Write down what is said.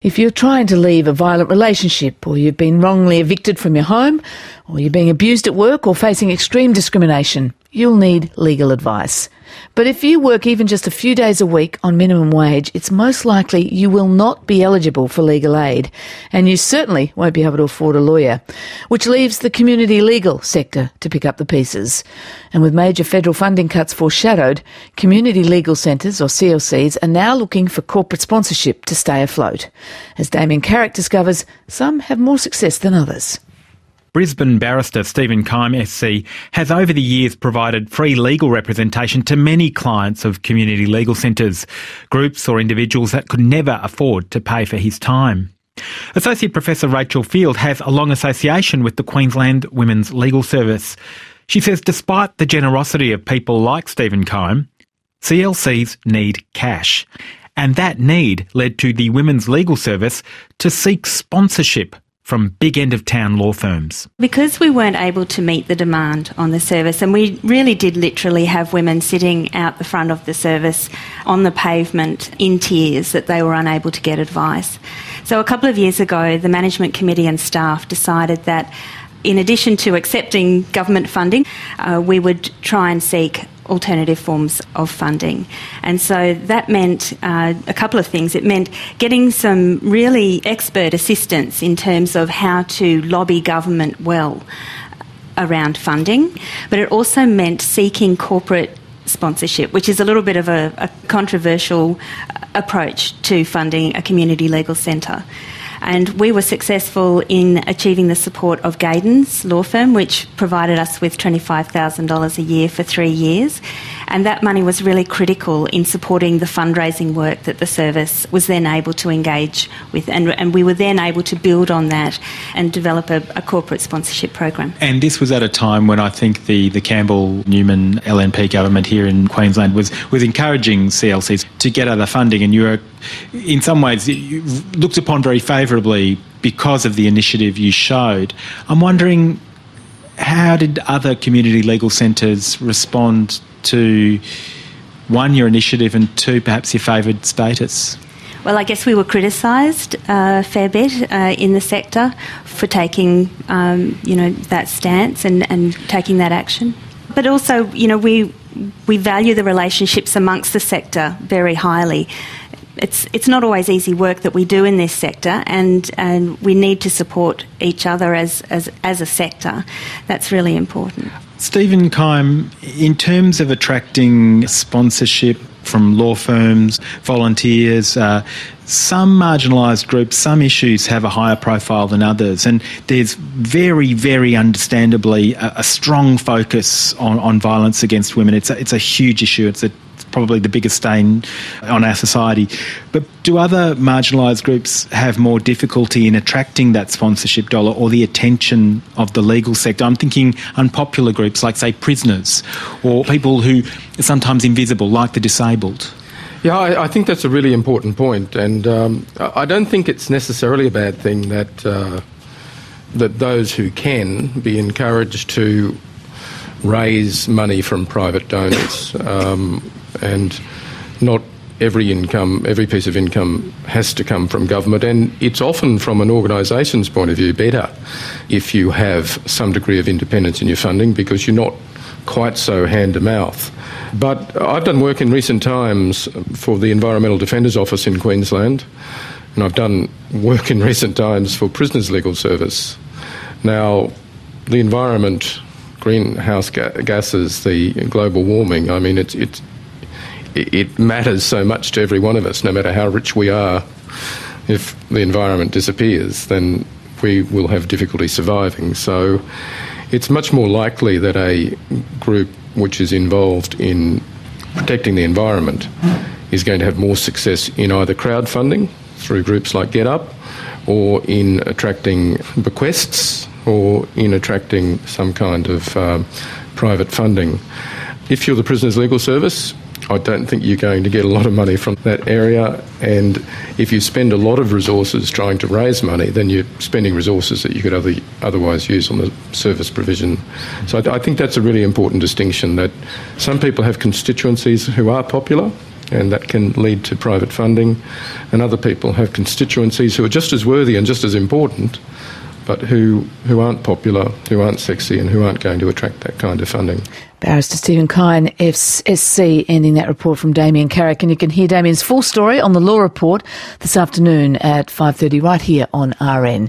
If you're trying to leave a violent relationship, or you've been wrongly evicted from your home, or you're being abused at work or facing extreme discrimination, you'll need legal advice. But if you work even just a few days a week on minimum wage, it's most likely you will not be eligible for legal aid, and you certainly won't be able to afford a lawyer, which leaves the community legal sector to pick up the pieces. And with major federal funding cuts foreshadowed, community legal centres, or CLCs, are now looking for corporate sponsorship to stay afloat. As Damien Carrick discovers, some have more success than others. Brisbane barrister Stephen Keim SC has over the years provided free legal representation to many clients of community legal centres, groups or individuals that could never afford to pay for his time. Associate Professor Rachel Field has a long association with the Queensland Women's Legal Service. She says despite the generosity of people like Stephen Keim, CLCs need cash. And that need led to the Women's Legal Service to seek sponsorship from big end-of-town law firms. Because we weren't able to meet the demand on the service, and we really did literally have women sitting out the front of the service on the pavement in tears that they were unable to get advice. So a couple of years ago, the management committee and staff decided that in addition to accepting government funding, we would try and seek alternative forms of funding. And so that meant a couple of things. It meant getting some really expert assistance in terms of how to lobby government well around funding, but it also meant seeking corporate sponsorship, which is a little bit of a controversial approach to funding a community legal centre. And we were successful in achieving the support of Gaydon's law firm, which provided us with $25,000 a year for 3 years. And that money was really critical in supporting the fundraising work that the service was then able to engage with. And we were then able to build on that and develop a corporate sponsorship program. And this was at a time when I think the Campbell-Newman LNP government here in Queensland was encouraging CLCs to get other funding, and you were, in some ways, looked upon very favourably because of the initiative you showed. I'm wondering, how did other community legal centres respond to, one, your initiative, and two, perhaps your favoured status? Well, I guess we were criticised a fair bit in the sector for taking, that stance and taking that action. But also, we value the relationships amongst the sector very highly. It's not always easy work that we do in this sector, and we need to support each other as a sector. That's really important. Stephen Keim, in terms of attracting sponsorship from law firms, volunteers, some marginalised groups, some issues have a higher profile than others, and there's very, very understandably a strong focus on violence against women. It's a huge issue. It's probably the biggest stain on our society. But do other marginalised groups have more difficulty in attracting that sponsorship dollar or the attention of the legal sector? I'm thinking unpopular groups like, say, prisoners, or people who are sometimes invisible, like the disabled. Yeah, I think that's a really important point, and I don't think it's necessarily a bad thing that those who can be encouraged to raise money from private donors, and not every piece of income has to come from government, and it's often, from an organisation's point of view, better if you have some degree of independence in your funding, because you're not quite so hand-to-mouth. But I've done work in recent times for the Environmental Defenders Office in Queensland, and I've done work in recent times for Prisoners Legal Service. Now, the environment, greenhouse gases, the global warming, I mean, it matters so much to every one of us, no matter how rich we are. If the environment disappears, then we will have difficulty surviving. So it's much more likely that a group which is involved in protecting the environment is going to have more success in either crowdfunding through groups like GetUp, or in attracting bequests, or in attracting some kind of private funding. If you're the Prisoners Legal Service, I don't think you're going to get a lot of money from that area, and if you spend a lot of resources trying to raise money, then you're spending resources that you could otherwise use on the service provision. So I think that's a really important distinction, that some people have constituencies who are popular, and that can lead to private funding. And other people have constituencies who are just as worthy and just as important, but who aren't popular, who aren't sexy, and who aren't going to attract that kind of funding. Barrister Stephen Kine, SC, ending that report from Damien Carrick. And you can hear Damien's full story on the Law Report this afternoon at 5:30 right here on RN.